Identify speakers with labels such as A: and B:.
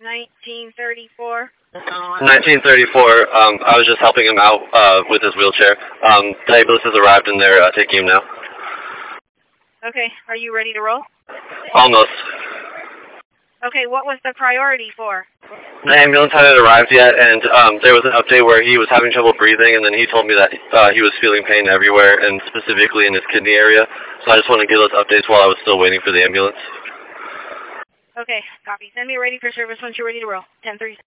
A: 1934.
B: 1934. I was just helping him out with his wheelchair. The ambulance has arrived and they're taking him now.
A: Okay, are you ready to roll?
B: Almost.
A: Okay, what was the priority for?
B: The ambulance hadn't arrived yet, and there was an update where he was having trouble breathing, and then he told me that he was feeling pain everywhere, and specifically in his kidney area. So I just want to give those updates while I was still waiting for the ambulance.
A: Okay, copy. Send me ready for service once you're ready to roll. 10-3.